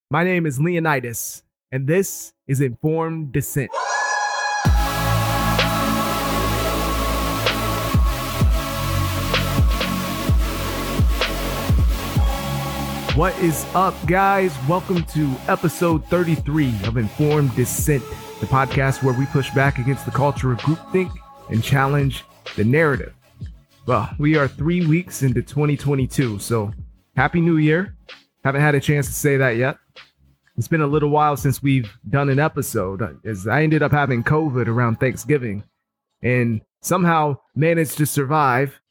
My name is Leonidas, and this is Informed Dissent. What is up, guys? Welcome to episode 33 of Informed Dissent, the podcast where we push back against the culture of groupthink and challenge the narrative. Well, we are 3 weeks into 2022, so Happy New Year. Haven't had a chance to say that yet. It's been a little while since we've done an episode, as I ended up having COVID around Thanksgiving and somehow managed to survive.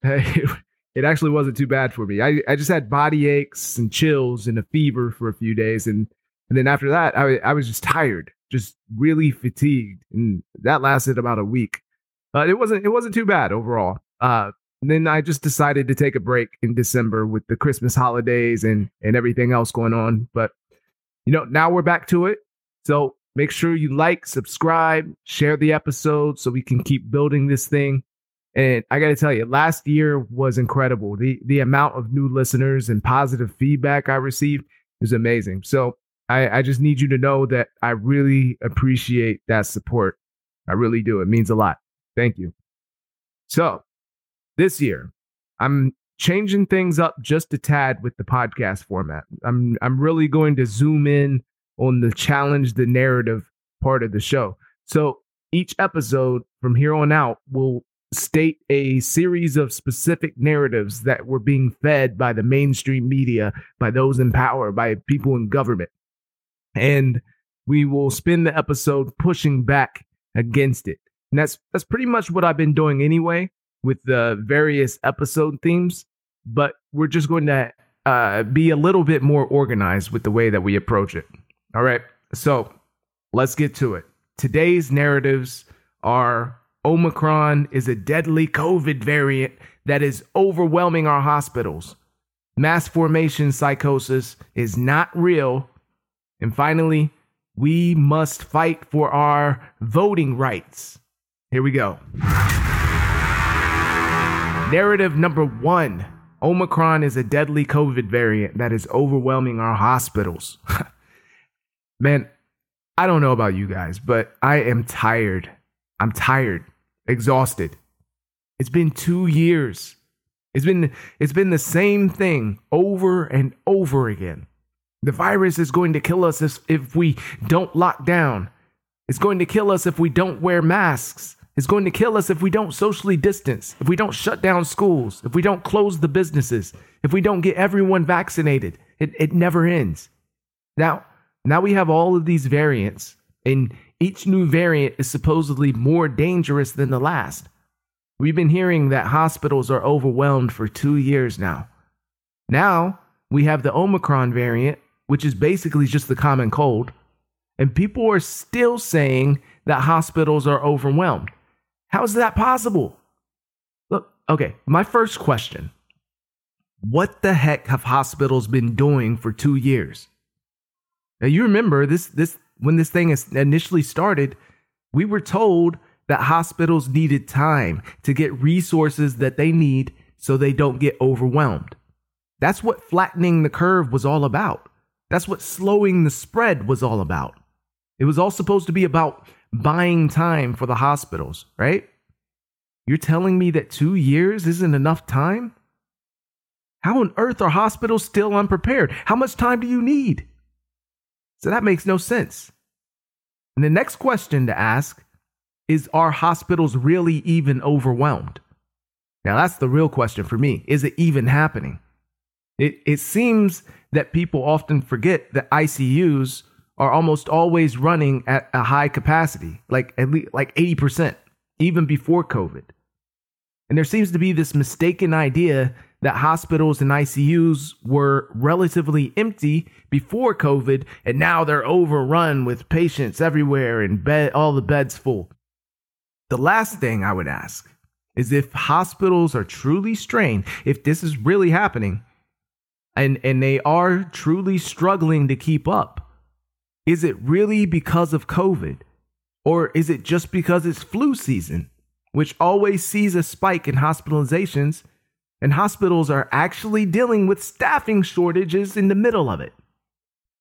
It actually wasn't too bad for me. I just had body aches and chills and a fever for a few days. And then after that, I was just tired, just really fatigued. And that lasted about a week. It wasn't too bad overall. Then I just decided to take a break in December with the Christmas holidays and everything else going on. But, now we're back to it. So make sure you like, subscribe, share the episode so we can keep building this thing. And I got to tell you, last year was incredible. The amount of new listeners and positive feedback I received is amazing. So I just need you to know that I really appreciate that support. I really do. It means a lot. Thank you. So this year, I'm changing things up just a tad with the podcast format. I'm really going to zoom in on the challenge the narrative part of the show. So each episode from here on out will state a series of specific narratives that were being fed by the mainstream media, by those in power, by people in government. And we will spend the episode pushing back against it. And that's pretty much what I've been doing anyway with the various episode themes, but we're just going to be a little bit more organized with the way that we approach it. All right, so let's get to it. Today's narratives are: Omicron is a deadly COVID variant that is overwhelming our hospitals. Mass formation psychosis is not real. And finally, we must fight for our voting rights. Here we go. Narrative number 1. Omicron is a deadly COVID variant that is overwhelming our hospitals. Man, I don't know about you guys, but I am tired. I'm tired. Exhausted. It's been 2 years. It's been the same thing over and over again. The virus is going to kill us if we don't lock down. It's going to kill us if we don't wear masks. It's going to kill us if we don't socially distance, if we don't shut down schools, if we don't close the businesses, if we don't get everyone vaccinated. It never ends. Now we have all of these variants, and each new variant is supposedly more dangerous than the last. We've been hearing that hospitals are overwhelmed for 2 years now. Now we have the Omicron variant, which is basically just the common cold, and people are still saying that hospitals are overwhelmed. How is that possible? Look, okay, my first question: what the heck have hospitals been doing for 2 years? Now, you remember this when this thing initially started, we were told that hospitals needed time to get resources that they need so they don't get overwhelmed. That's what flattening the curve was all about. That's what slowing the spread was all about. It was all supposed to be about buying time for the hospitals, right? You're telling me that 2 years isn't enough time? How on earth are hospitals still unprepared? How much time do you need? So that makes no sense. And the next question to ask is, are hospitals really even overwhelmed? Now, that's the real question for me. Is it even happening? It seems that people often forget that ICUs are almost always running at a high capacity, like at least like 80%, even before COVID. And there seems to be this mistaken idea that hospitals and ICUs were relatively empty before COVID, and now they're overrun with patients everywhere and all the beds full. The last thing I would ask is, if hospitals are truly strained, if this is really happening, and they are truly struggling to keep up, is it really because of COVID? Or is it just because it's flu season, which always sees a spike in hospitalizations, and hospitals are actually dealing with staffing shortages in the middle of it?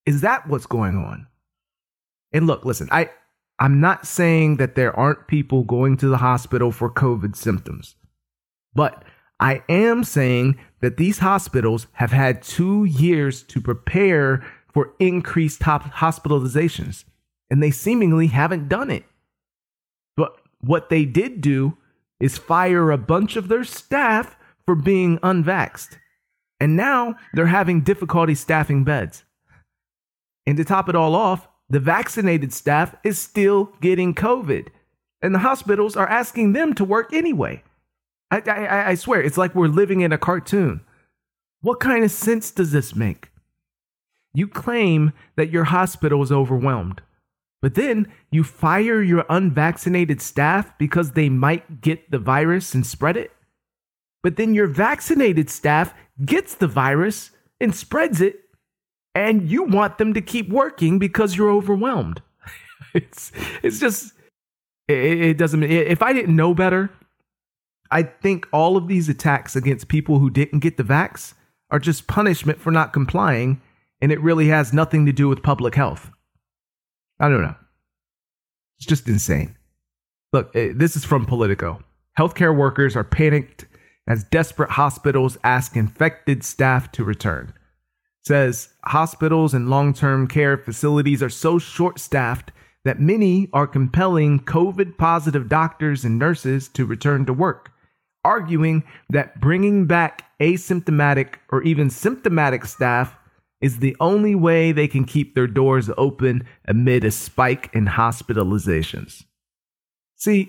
Is that what's going on? And look, listen, I'm not saying that there aren't people going to the hospital for COVID symptoms, but I am saying that these hospitals have had 2 years to prepare for increased hospitalizations, and they seemingly haven't done it. But what they did do is fire a bunch of their staff for being unvaxxed. And now they're having difficulty staffing beds. And to top it all off, the vaccinated staff is still getting COVID. And the hospitals are asking them to work anyway. I swear, it's like we're living in a cartoon. What kind of sense does this make? You claim that your hospital is overwhelmed, but then you fire your unvaccinated staff because they might get the virus and spread it. But then your vaccinated staff gets the virus and spreads it, and you want them to keep working because you're overwhelmed. It's just, it doesn't, if I didn't know better, I think all of these attacks against people who didn't get the vax are just punishment for not complying, and it really has nothing to do with public health. I don't know. It's just insane. Look, this is from Politico. Healthcare workers are panicked as desperate hospitals ask infected staff to return. Says hospitals and long-term care facilities are so short-staffed that many are compelling COVID-positive doctors and nurses to return to work, arguing that bringing back asymptomatic or even symptomatic staff is the only way they can keep their doors open amid a spike in hospitalizations. See,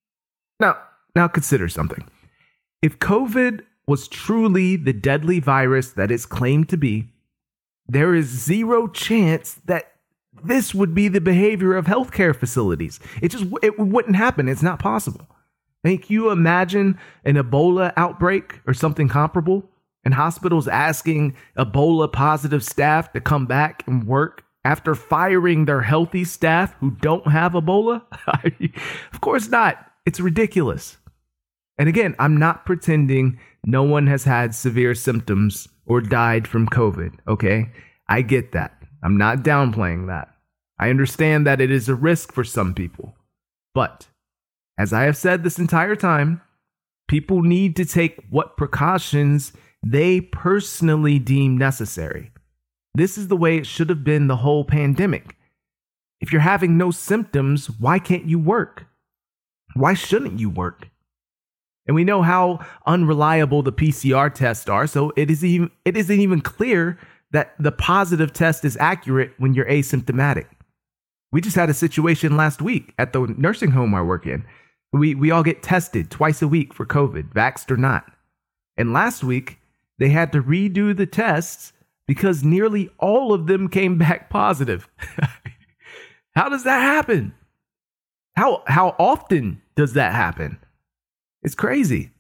now consider something. If COVID was truly the deadly virus that it's claimed to be, there is zero chance that this would be the behavior of healthcare facilities. It wouldn't happen. It's not possible. Can you imagine an Ebola outbreak or something comparable, and hospitals asking Ebola positive staff to come back and work after firing their healthy staff who don't have Ebola? Of course not. It's ridiculous. And again, I'm not pretending no one has had severe symptoms or died from COVID, okay? I get that. I'm not downplaying that. I understand that it is a risk for some people. But as I have said this entire time, people need to take what precautions they personally deem necessary. This is the way it should have been the whole pandemic. If you're having no symptoms, why can't you work? Why shouldn't you work? And we know how unreliable the PCR tests are, so it isn't even clear that the positive test is accurate when you're asymptomatic. We just had a situation last week at the nursing home I work in. We all get tested twice a week for COVID, vaxxed or not. And last week, they had to redo the tests because nearly all of them came back positive. How does that happen? How often does that happen? It's crazy.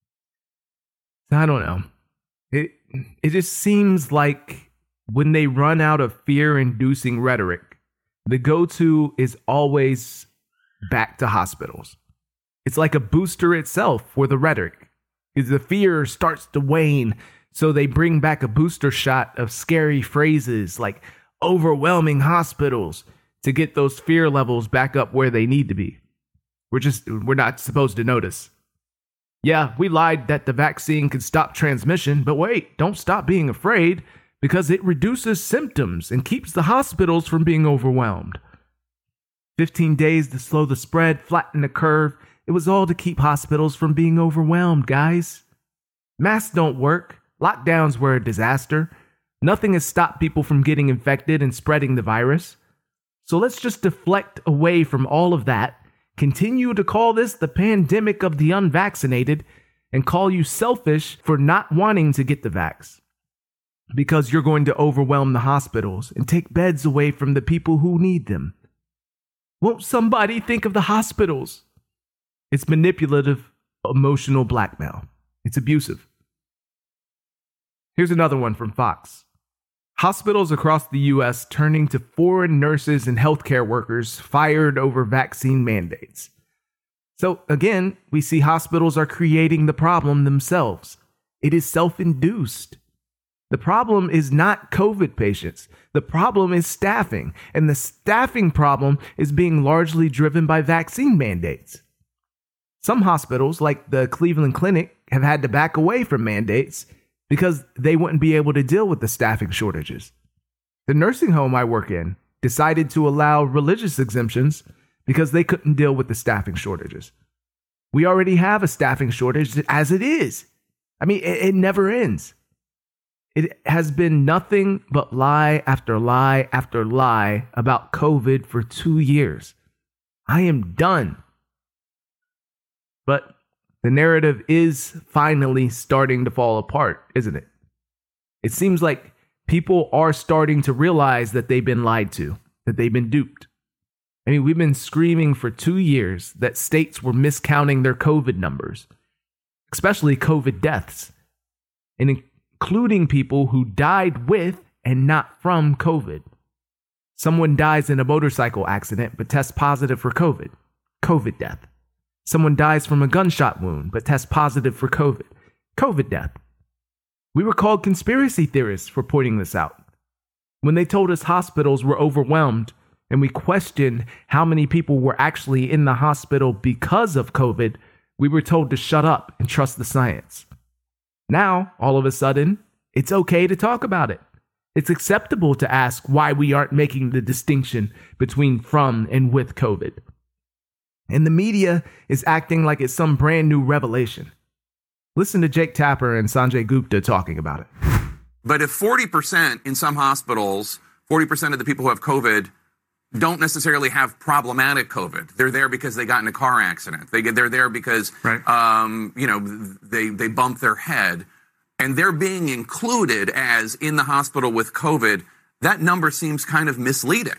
I don't know. It just seems like when they run out of fear-inducing rhetoric, the go-to is always back to hospitals. It's like a booster itself for the rhetoric. Because the fear starts to wane, so they bring back a booster shot of scary phrases like overwhelming hospitals to get those fear levels back up where they need to be. We're not supposed to notice. Yeah, we lied that the vaccine could stop transmission, but wait, don't stop being afraid because it reduces symptoms and keeps the hospitals from being overwhelmed. 15 days to slow the spread, flatten the curve. It was all to keep hospitals from being overwhelmed, guys. Masks don't work. Lockdowns were a disaster. Nothing has stopped people from getting infected and spreading the virus. So let's just deflect away from all of that, continue to call this the pandemic of the unvaccinated, and call you selfish for not wanting to get the vax. Because you're going to overwhelm the hospitals and take beds away from the people who need them. Won't somebody think of the hospitals? It's manipulative, emotional blackmail. It's abusive. Here's another one from Fox. Hospitals across the U.S. turning to foreign nurses and healthcare workers fired over vaccine mandates. So again, we see hospitals are creating the problem themselves. It is self-induced. The problem is not COVID patients. The problem is staffing. And the staffing problem is being largely driven by vaccine mandates. Some hospitals, like the Cleveland Clinic, have had to back away from mandates because they wouldn't be able to deal with the staffing shortages. The nursing home I work in decided to allow religious exemptions because they couldn't deal with the staffing shortages. We already have a staffing shortage as it is. I mean, it never ends. It has been nothing but lie after lie after lie about COVID for 2 years. I am done. But the narrative is finally starting to fall apart, isn't it? It seems like people are starting to realize that they've been lied to, that they've been duped. I mean, we've been screaming for 2 years that states were miscounting their COVID numbers, especially COVID deaths, and including people who died with and not from COVID. Someone dies in a motorcycle accident but tests positive for COVID. COVID death. Someone dies from a gunshot wound but tests positive for COVID. COVID death. We were called conspiracy theorists for pointing this out. When they told us hospitals were overwhelmed and we questioned how many people were actually in the hospital because of COVID, we were told to shut up and trust the science. Now, all of a sudden, it's okay to talk about it. It's acceptable to ask why we aren't making the distinction between from and with COVID. And the media is acting like it's some brand new revelation. Listen to Jake Tapper and Sanjay Gupta talking about it. But if 40% in some hospitals, 40% of the people who have COVID don't necessarily have problematic COVID. They're there because they got in a car accident. They're there because, right. They bumped their head. And they're being included as in the hospital with COVID. That number seems kind of misleading.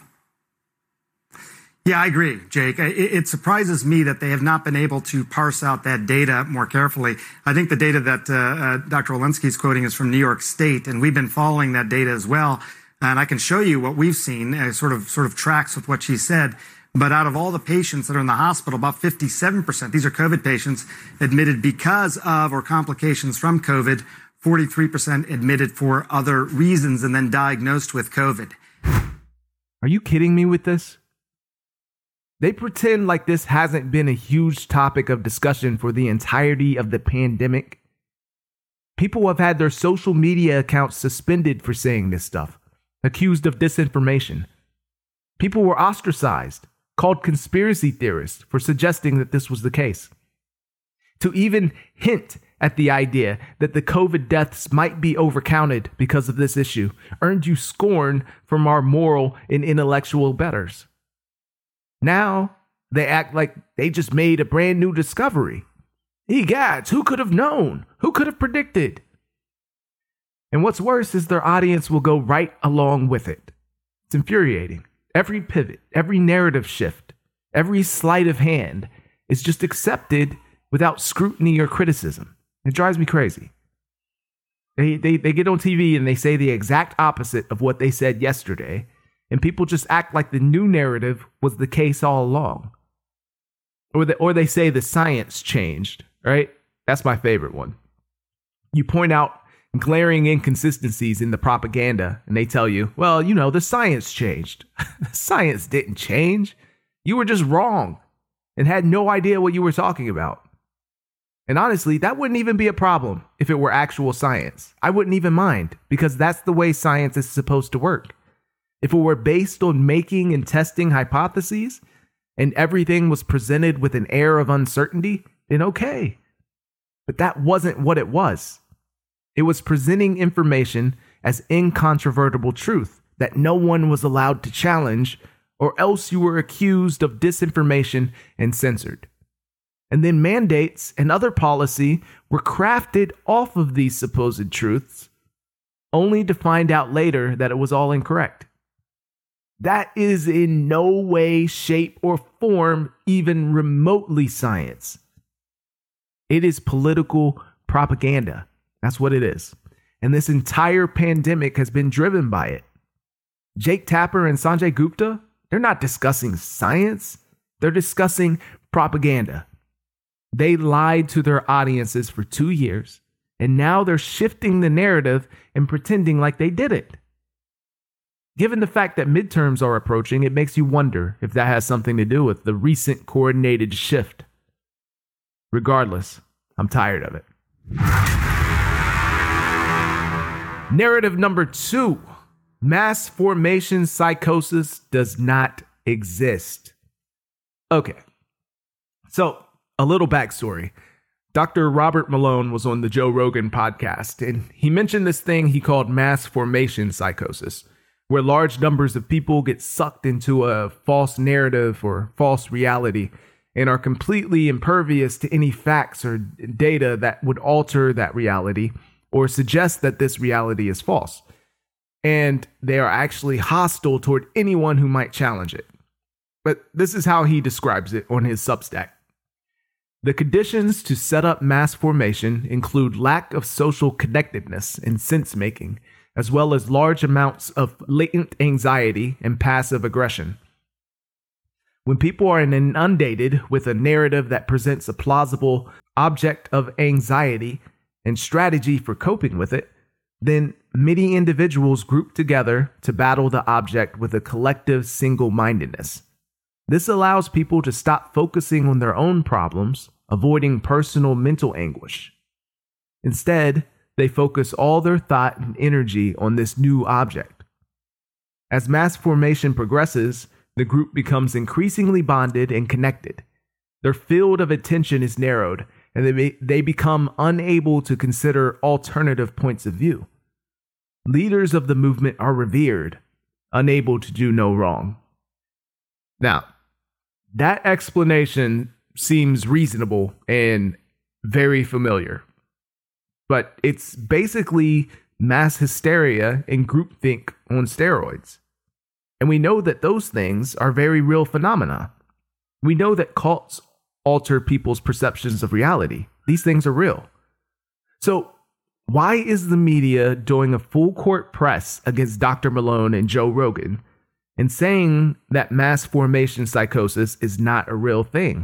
Yeah, I agree, Jake. It surprises me that they have not been able to parse out that data more carefully. I think the data that Dr. Walensky is quoting is from New York State, and we've been following that data as well. And I can show you what we've seen, sort of tracks with what she said. But out of all the patients that are in the hospital, about 57%, these are COVID patients, admitted because of or complications from COVID, 43% admitted for other reasons and then diagnosed with COVID. Are you kidding me with this? They pretend like this hasn't been a huge topic of discussion for the entirety of the pandemic. People have had their social media accounts suspended for saying this stuff, accused of disinformation. People were ostracized, called conspiracy theorists for suggesting that this was the case. To even hint at the idea that the COVID deaths might be overcounted because of this issue earned you scorn from our moral and intellectual betters. Now, they act like they just made a brand new discovery. Egads, who could have known? Who could have predicted? And what's worse is their audience will go right along with it. It's infuriating. Every pivot, every narrative shift, every sleight of hand is just accepted without scrutiny or criticism. It drives me crazy. They get on TV and they say the exact opposite of what they said yesterday, and people just act like the new narrative was the case all along. Or they say the science changed, right? That's my favorite one. You point out glaring inconsistencies in the propaganda, and they tell you, well, the science changed. The science didn't change. You were just wrong and had no idea what you were talking about. And honestly, that wouldn't even be a problem if it were actual science. I wouldn't even mind, because that's the way science is supposed to work. If it were based on making and testing hypotheses and everything was presented with an air of uncertainty, then okay. But that wasn't what it was. It was presenting information as incontrovertible truth that no one was allowed to challenge, or else you were accused of disinformation and censored. And then mandates and other policy were crafted off of these supposed truths, only to find out later that it was all incorrect. That is in no way, shape, or form even remotely science. It is political propaganda. That's what it is. And this entire pandemic has been driven by it. Jake Tapper and Sanjay Gupta, they're not discussing science. They're discussing propaganda. They lied to their audiences for 2 years, And now they're shifting the narrative and pretending like they did it. Given the fact that midterms are approaching, it makes you wonder if that has something to do with the recent coordinated shift. Regardless, I'm tired of it. Narrative number 2. Mass formation psychosis does not exist. Okay, so a little backstory. Dr. Robert Malone was on the Joe Rogan podcast, and he mentioned this thing he called mass formation psychosis, where large numbers of people get sucked into a false narrative or false reality and are completely impervious to any facts or data that would alter that reality or suggest that this reality is false. And they are actually hostile toward anyone who might challenge it. But this is how he describes it on his Substack. The conditions to set up mass formation include lack of social connectedness and sense-making, as well as large amounts of latent anxiety and passive aggression. When people are inundated with a narrative that presents a plausible object of anxiety and strategy for coping with it, then many individuals group together to battle the object with a collective single-mindedness. This allows people to stop focusing on their own problems, avoiding personal mental anguish. Instead, they focus all their thought and energy on this new object. As mass formation progresses, the group becomes increasingly bonded and connected. Their field of attention is narrowed, and they become unable to consider alternative points of view. Leaders of the movement are revered, unable to do no wrong. Now, that explanation seems reasonable and very familiar, but it's basically mass hysteria and groupthink on steroids. And we know that those things are very real phenomena. We know that cults alter people's perceptions of reality. These things are real. So why is the media doing a full court press against Dr. Malone and Joe Rogan and saying that mass formation psychosis is not a real thing?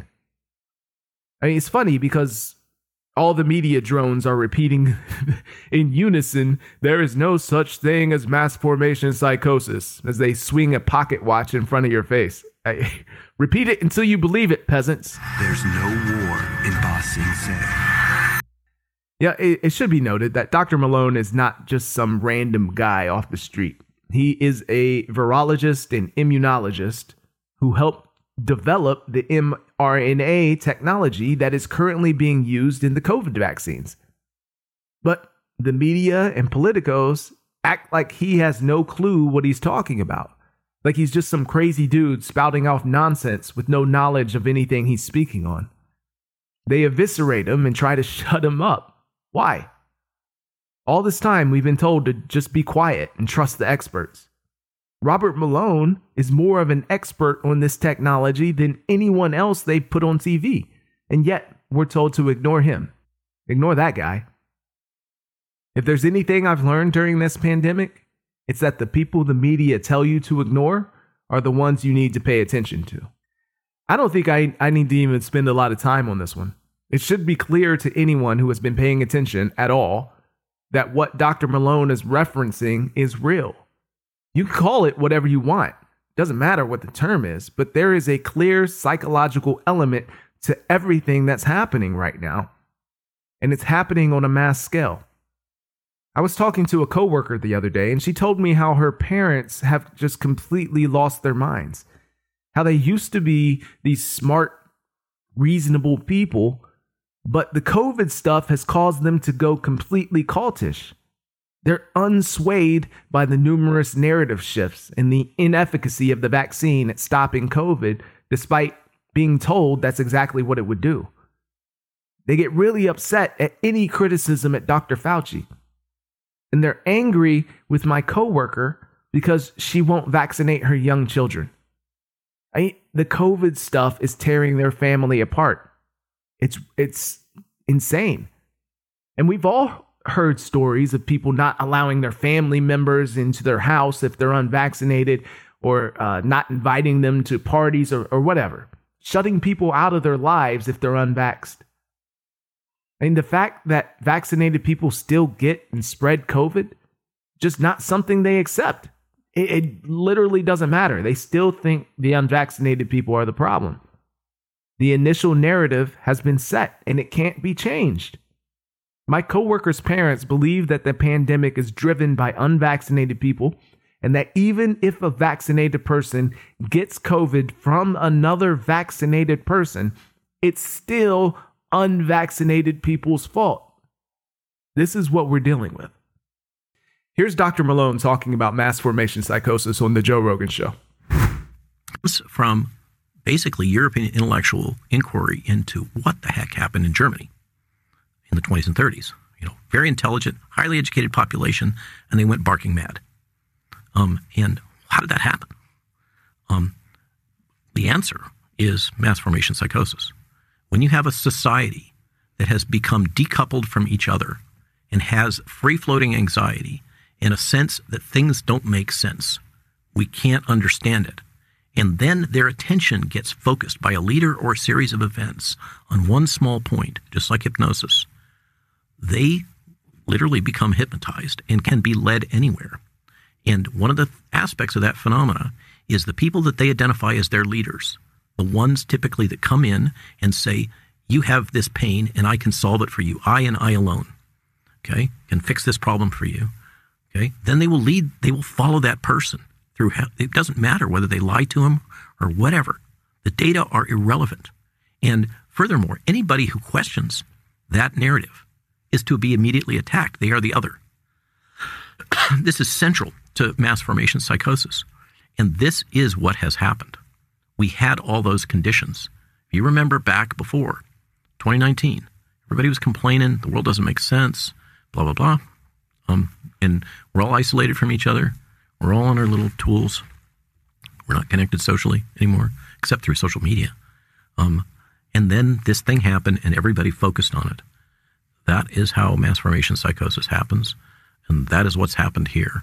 I mean, it's funny because all the media drones are repeating in unison, there is no such thing as mass formation psychosis, as they swing a pocket watch in front of your face. Repeat it until you believe it, peasants. There's no war in Ba Sing Se. Yeah, it should be noted that Dr. Malone is not just some random guy off the street. He is a virologist and immunologist who helped develop the mRNA technology that is currently being used in the COVID vaccines. But the media and politicos act like he has no clue what he's talking about. Like he's just some crazy dude spouting off nonsense with no knowledge of anything he's speaking on. They eviscerate him and try to shut him up. Why? All this time we've been told to just be quiet and trust the experts. Robert Malone is more of an expert on this technology than anyone else they put on TV, and yet we're told to ignore him. Ignore that guy. If there's anything I've learned during this pandemic, it's that the people the media tell you to ignore are the ones you need to pay attention to. I don't think I need to even spend a lot of time on this one. It should be clear to anyone who has been paying attention at all that what Dr. Malone is referencing is real. You can call it whatever you want. Doesn't matter what the term is, but there is a clear psychological element to everything that's happening right now. And it's happening on a mass scale. I was talking to a coworker the other day, and she told me how her parents have just completely lost their minds. How they used to be these smart, reasonable people, but the COVID stuff has caused them to go completely cultish. They're unswayed by the numerous narrative shifts and the inefficacy of the vaccine at stopping COVID, despite being told that's exactly what it would do. They get really upset at any criticism at Dr. Fauci. And they're angry with my coworker because she won't vaccinate her young children. The COVID stuff is tearing their family apart. It's insane. And we've all heard stories of people not allowing their family members into their house if they're unvaccinated, or not inviting them to parties or whatever. Shutting people out of their lives if they're unvaxxed. And the fact that vaccinated people still get and spread COVID, just not something they accept. It literally doesn't matter. They still think the unvaccinated people are the problem. The initial narrative has been set and it can't be changed. My coworkers' parents believe that the pandemic is driven by unvaccinated people, and that even if a vaccinated person gets COVID from another vaccinated person, it's still unvaccinated people's fault. This is what we're dealing with. Here's Dr. Malone talking about mass formation psychosis on the Joe Rogan Show. From basically European intellectual inquiry into what the heck happened in Germany in the 20s and 30s. Very intelligent, highly educated population, and they went barking mad. And how did that happen? The answer is mass formation psychosis. When you have a society that has become decoupled from each other and has free-floating anxiety and a sense that things don't make sense, we can't understand it. And then their attention gets focused by a leader or a series of events on one small point, just like hypnosis. They literally become hypnotized and can be led anywhere. And one of the aspects of that phenomena is the people that they identify as their leaders, the ones typically that come in and say, you have this pain and I can solve it for you. I and I alone, okay, can fix this problem for you. Okay, then they will follow that person through. It doesn't matter whether they lie to him or whatever. The data are irrelevant. And furthermore, anybody who questions that narrative is to be immediately attacked. They are the other. This is central to mass formation psychosis. And this is what has happened. We had all those conditions. If you remember back before 2019, everybody was complaining, the world doesn't make sense, blah, blah, blah. And we're all isolated from each other. We're all on our little tools. We're not connected socially anymore, except through social media. And then this thing happened and everybody focused on it. That is how mass formation psychosis happens. And that is what's happened here.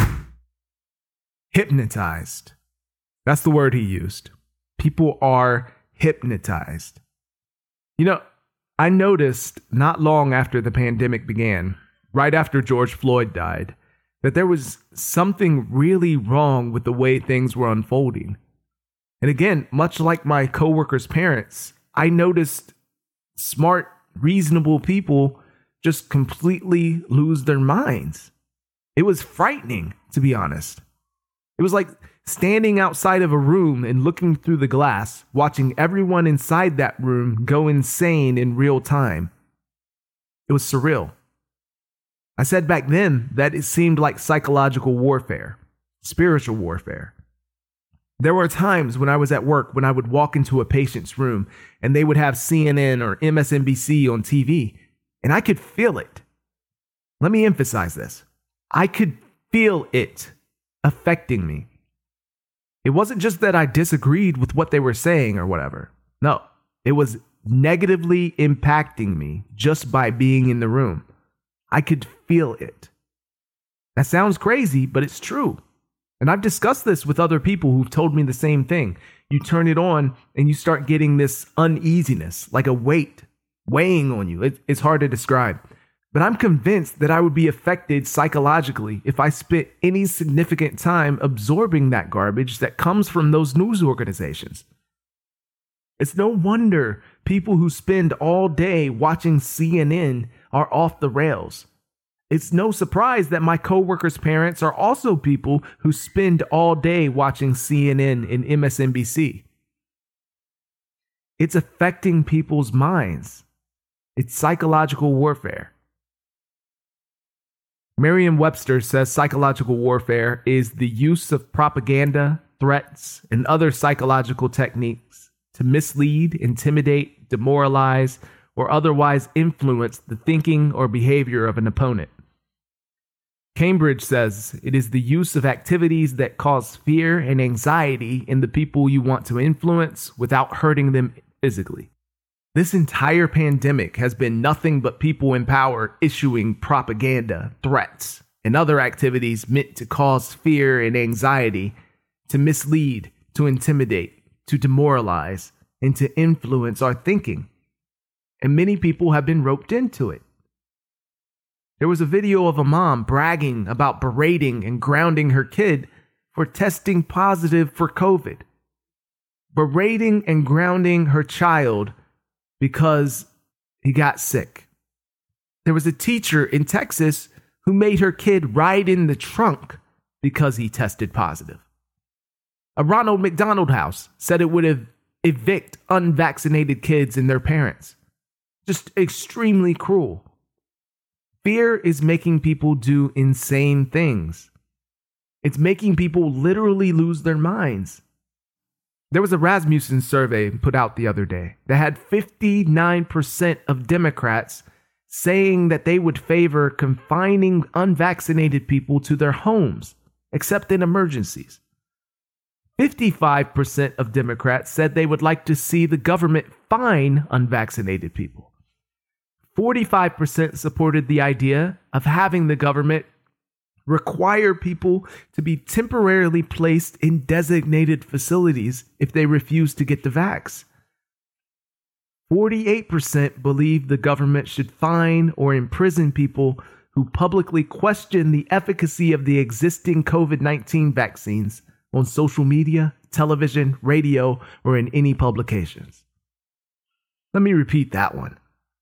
Hypnotized. That's the word he used. People are hypnotized. I noticed not long after the pandemic began, right after George Floyd died, that there was something really wrong with the way things were unfolding. And again, much like my coworkers' parents, I noticed smart, reasonable people just completely lose their minds. It was frightening, to be honest. It was like standing outside of a room and looking through the glass, watching everyone inside that room go insane in real time. It was surreal. I said back then that it seemed like psychological warfare, spiritual warfare. There were times when I was at work when I would walk into a patient's room and they would have CNN or MSNBC on TV, and I could feel it. Let me emphasize this. I could feel it affecting me. It wasn't just that I disagreed with what they were saying or whatever. No, it was negatively impacting me just by being in the room. I could feel it. That sounds crazy, but it's true. And I've discussed this with other people who've told me the same thing. You turn it on and you start getting this uneasiness, like a weight weighing on you. It's hard to describe. But I'm convinced that I would be affected psychologically if I spent any significant time absorbing that garbage that comes from those news organizations. It's no wonder people who spend all day watching CNN are off the rails. It's no surprise that my coworkers' parents are also people who spend all day watching CNN and MSNBC. It's affecting people's minds. It's psychological warfare. Merriam-Webster says psychological warfare is the use of propaganda, threats, and other psychological techniques to mislead, intimidate, demoralize, or otherwise influence the thinking or behavior of an opponent. Cambridge says it is the use of activities that cause fear and anxiety in the people you want to influence without hurting them physically. This entire pandemic has been nothing but people in power issuing propaganda, threats, and other activities meant to cause fear and anxiety, to mislead, to intimidate, to demoralize, and to influence our thinking. and many people have been roped into it. There was a video of a mom bragging about berating and grounding her kid for testing positive for COVID. Berating and grounding her child because he got sick. There was a teacher in Texas who made her kid ride in the trunk because he tested positive. A Ronald McDonald House said it would evict unvaccinated kids and their parents. Just extremely cruel. Fear is making people do insane things. It's making people literally lose their minds. There was a Rasmussen survey put out the other day that had 59% of Democrats saying that they would favor confining unvaccinated people to their homes, except in emergencies. 55% of Democrats said they would like to see the government fine unvaccinated people. 45% supported the idea of having the government require people to be temporarily placed in designated facilities if they refuse to get the vax. 48% believe the government should fine or imprison people who publicly question the efficacy of the existing COVID-19 vaccines on social media, television, radio, or in any publications. Let me repeat that one.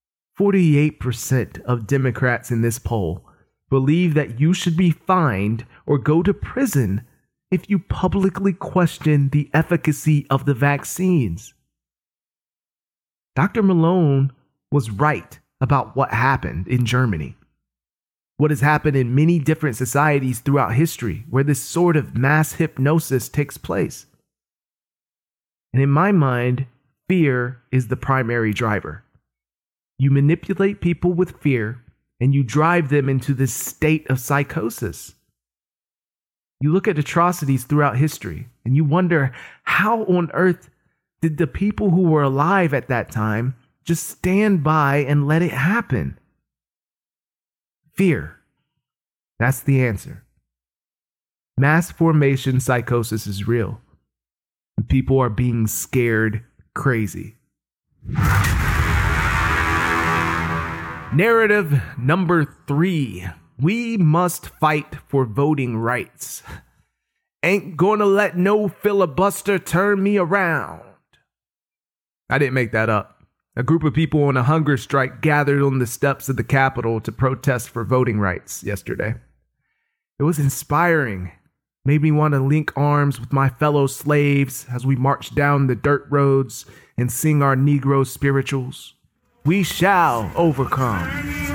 48% of Democrats in this poll believe that you should be fined or go to prison if you publicly question the efficacy of the vaccines. Dr. Malone was right about what happened in Germany. What has happened in many different societies throughout history where this sort of mass hypnosis takes place. And in my mind, fear is the primary driver. You manipulate people with fear and you drive them into this state of psychosis. You look at atrocities throughout history and you wonder how on earth did the people who were alive at that time just stand by and let it happen? Fear. That's the answer. Mass formation psychosis is real. People are being scared crazy. Narrative number 3. We must fight for voting rights. Ain't gonna let no filibuster turn me around. I didn't make that up. A group of people on a hunger strike gathered on the steps of the Capitol to protest for voting rights yesterday. It was inspiring. Made me want to link arms with my fellow slaves as we march down the dirt roads and sing our Negro spirituals. We shall overcome.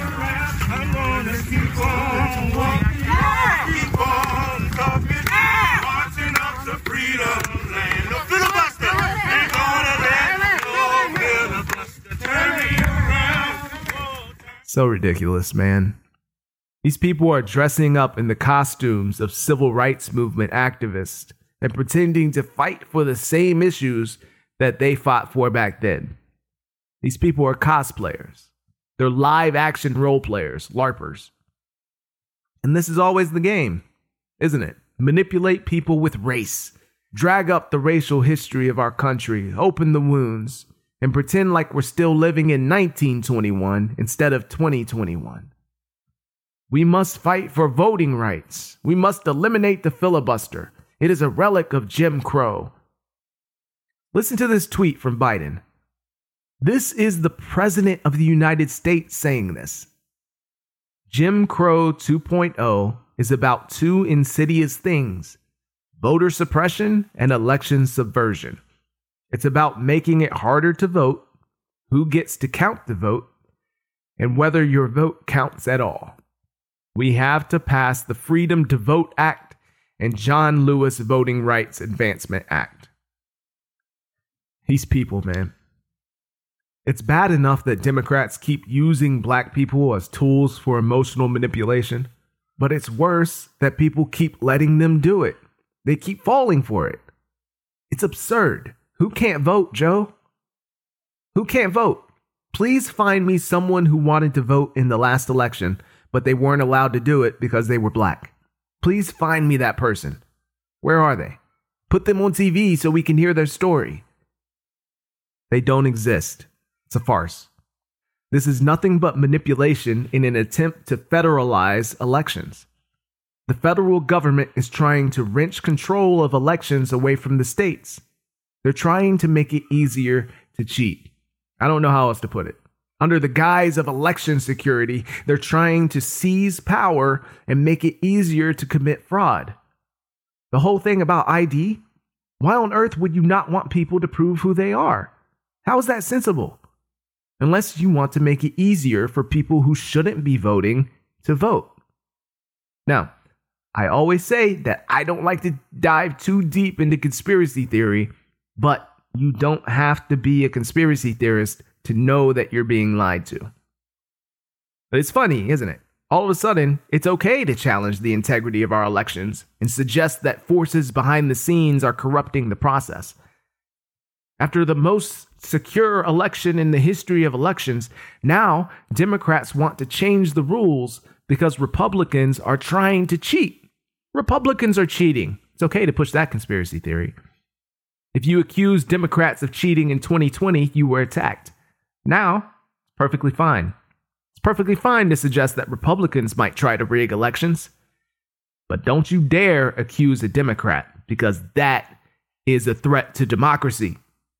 So ridiculous, man. These people are dressing up in the costumes of civil rights movement activists and pretending to fight for the same issues that they fought for back then. These people are cosplayers. They're live action role players, LARPers. And this is always the game, isn't it? Manipulate people with race, drag up the racial history of our country, open the wounds, and pretend like we're still living in 1921 instead of 2021. We must fight for voting rights. We must eliminate the filibuster. It is a relic of Jim Crow. Listen to this tweet from Biden. This is the President of the United States saying this. Jim Crow 2.0 is about two insidious things: voter suppression and election subversion. It's about making it harder to vote, who gets to count the vote, and whether your vote counts at all. We have to pass the Freedom to Vote Act and John Lewis Voting Rights Advancement Act. These people, man. It's bad enough that Democrats keep using black people as tools for emotional manipulation, but it's worse that people keep letting them do it. They keep falling for it. It's absurd. Who can't vote, Joe? Who can't vote? Please find me someone who wanted to vote in the last election, but they weren't allowed to do it because they were black. Please find me that person. Where are they? Put them on TV so we can hear their story. They don't exist. It's a farce. This is nothing but manipulation in an attempt to federalize elections. The federal government is trying to wrench control of elections away from the states. They're trying to make it easier to cheat. I don't know how else to put it. Under the guise of election security, they're trying to seize power and make it easier to commit fraud. The whole thing about ID, why on earth would you not want people to prove who they are? How is that sensible? Unless you want to make it easier for people who shouldn't be voting to vote. Now, I always say that I don't like to dive too deep into conspiracy theory, but you don't have to be a conspiracy theorist to know that you're being lied to. But it's funny, isn't it? All of a sudden, it's okay to challenge the integrity of our elections and suggest that forces behind the scenes are corrupting the process. After the most secure election in the history of elections, now Democrats want to change the rules because Republicans are trying to cheat. Republicans are cheating. It's okay to push that conspiracy theory. If you accused Democrats of cheating in 2020, you were attacked. Now, it's perfectly fine. It's perfectly fine to suggest that Republicans might try to rig elections. But don't you dare accuse a Democrat, because that is a threat to democracy.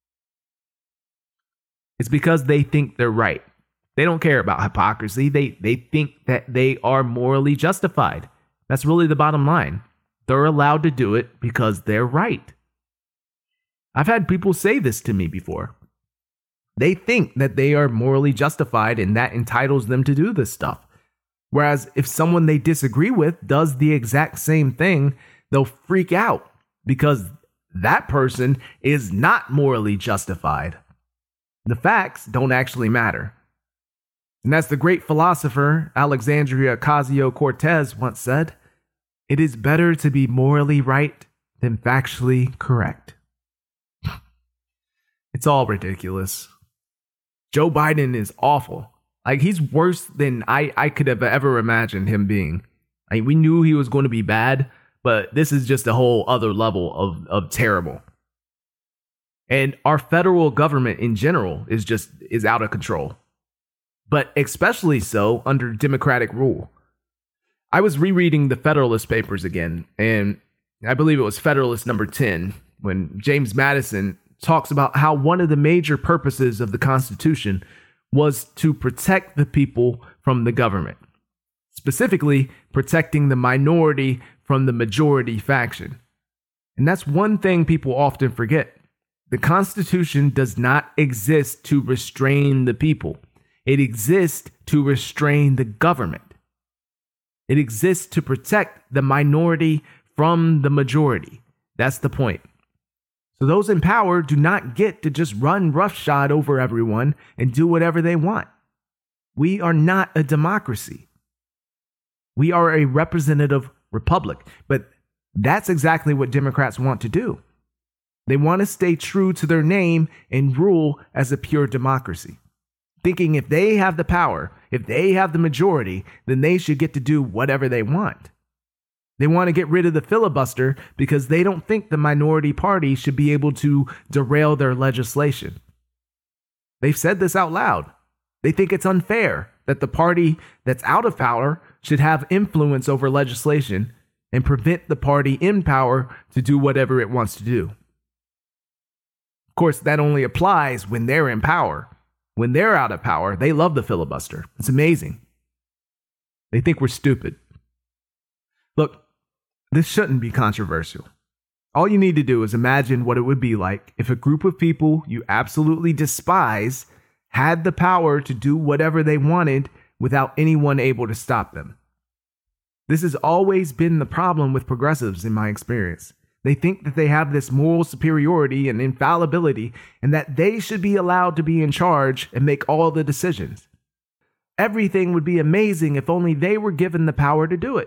It's because they think they're right. They don't care about hypocrisy. They think that they are morally justified. That's really the bottom line. They're allowed to do it because they're right. I've had people say this to me before. They think that they are morally justified and that entitles them to do this stuff. Whereas if someone they disagree with does the exact same thing, they'll freak out because that person is not morally justified. The facts don't actually matter. And as the great philosopher Alexandria Ocasio-Cortez once said, "It is better to be morally right than factually correct." It's all ridiculous. Joe Biden is awful. Like, he's worse than I could have ever imagined him being. We knew he was going to be bad, but this is just a whole other level of terrible. And our federal government in general is out of control. But especially so under Democratic rule. I was rereading the Federalist Papers again, and I believe it was Federalist number 10, when James Madison talks about how one of the major purposes of the Constitution was to protect the people from the government, specifically protecting the minority from the majority faction. And that's one thing people often forget. The Constitution does not exist to restrain the people. It exists to restrain the government. It exists to protect the minority from the majority. That's the point. So those in power do not get to just run roughshod over everyone and do whatever they want. We are not a democracy. We are a representative republic. But that's exactly what Democrats want to do. They want to stay true to their name and rule as a pure democracy, thinking if they have the power, if they have the majority, then they should get to do whatever they want. They want to get rid of the filibuster because they don't think the minority party should be able to derail their legislation. They've said this out loud. They think it's unfair that the party that's out of power should have influence over legislation and prevent the party in power to do whatever it wants to do. Of course, that only applies when they're in power. When they're out of power, they love the filibuster. It's amazing. They think we're stupid. Look, this shouldn't be controversial. All you need to do is imagine what it would be like if a group of people you absolutely despise had the power to do whatever they wanted without anyone able to stop them. This has always been the problem with progressives in my experience. They think that they have this moral superiority and infallibility and that they should be allowed to be in charge and make all the decisions. Everything would be amazing if only they were given the power to do it.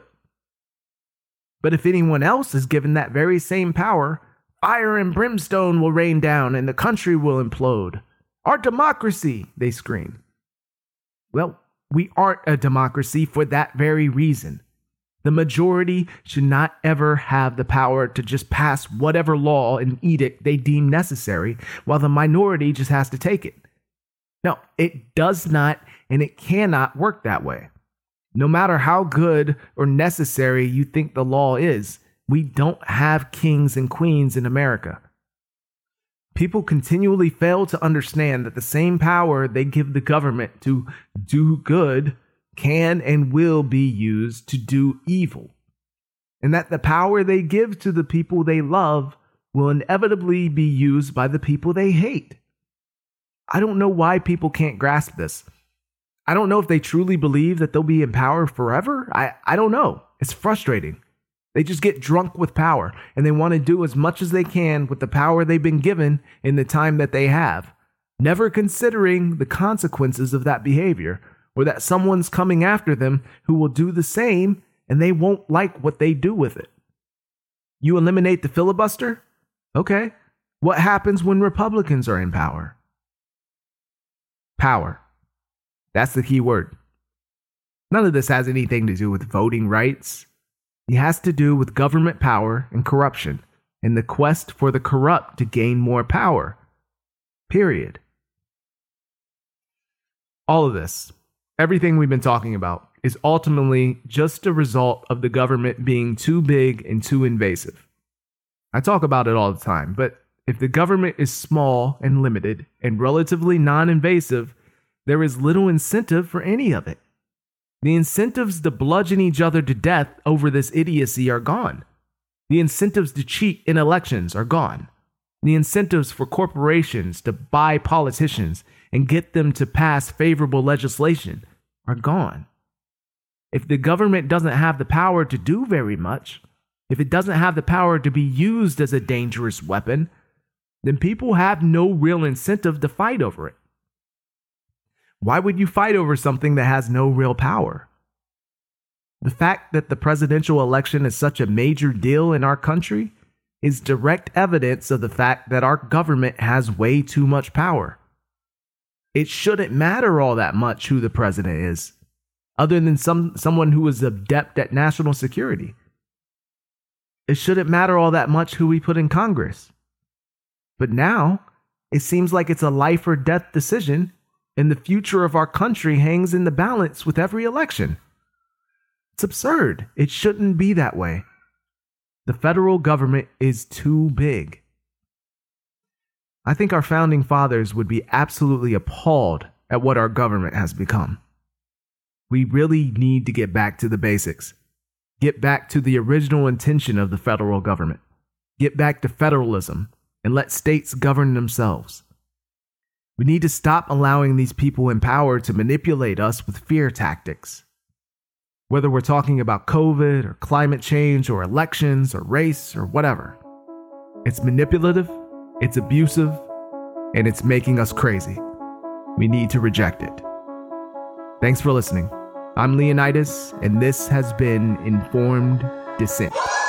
But if anyone else is given that very same power, fire and brimstone will rain down and the country will implode. Our democracy, they scream. Well, we aren't a democracy for that very reason. The majority should not ever have the power to just pass whatever law and edict they deem necessary, while the minority just has to take it. No, it does not and it cannot work that way. No matter how good or necessary you think the law is, we don't have kings and queens in America. People continually fail to understand that the same power they give the government to do good can and will be used to do evil, and that the power they give to the people they love will inevitably be used by the people they hate. I don't know why people can't grasp this. I don't know if they truly believe that they'll be in power forever. I don't know. It's frustrating. They just get drunk with power, and they want to do as much as they can with the power they've been given in the time that they have, never considering the consequences of that behavior, or that someone's coming after them who will do the same and they won't like what they do with it. You eliminate the filibuster? Okay. What happens when Republicans are in power? Power. That's the key word. None of this has anything to do with voting rights. It has to do with government power and corruption, and the quest for the corrupt to gain more power. Period. All of this, everything we've been talking about, is ultimately just a result of the government being too big and too invasive. I talk about it all the time, but if the government is small and limited and relatively non-invasive, there is little incentive for any of it. The incentives to bludgeon each other to death over this idiocy are gone. The incentives to cheat in elections are gone. The incentives for corporations to buy politicians and get them to pass favorable legislation are gone. If the government doesn't have the power to do very much, if it doesn't have the power to be used as a dangerous weapon, then people have no real incentive to fight over it. Why would you fight over something that has no real power? The fact that the presidential election is such a major deal in our country is direct evidence of the fact that our government has way too much power. It shouldn't matter all that much who the president is, other than someone who is adept at national security. It shouldn't matter all that much who we put in Congress. But now, it seems like it's a life or death decision, and the future of our country hangs in the balance with every election. It's absurd. It shouldn't be that way. The federal government is too big. I think our founding fathers would be absolutely appalled at what our government has become. We really need to get back to the basics. Get back to the original intention of the federal government. Get back to federalism and let states govern themselves. We need to stop allowing these people in power to manipulate us with fear tactics. Whether we're talking about COVID or climate change or elections or race or whatever. It's manipulative, it's abusive, and it's making us crazy. We need to reject it. Thanks for listening. I'm Leonidas, and this has been Informed Dissent.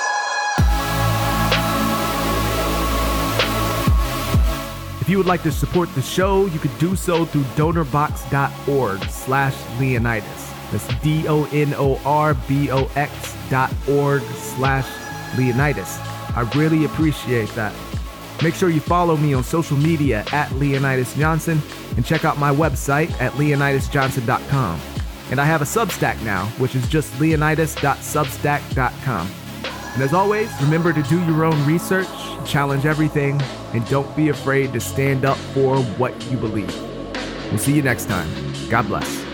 If you would like to support the show, you could do so through donorbox.org/Leonidas. That's DONORBOX.org/Leonidas. I really appreciate that. Make sure you follow me on social media at Leonidas Johnson and check out my website at leonidasjohnson.com. And I have a Substack now, which is just leonidas.substack.com. And as always, remember to do your own research, challenge everything, and don't be afraid to stand up for what you believe. We'll see you next time. God bless.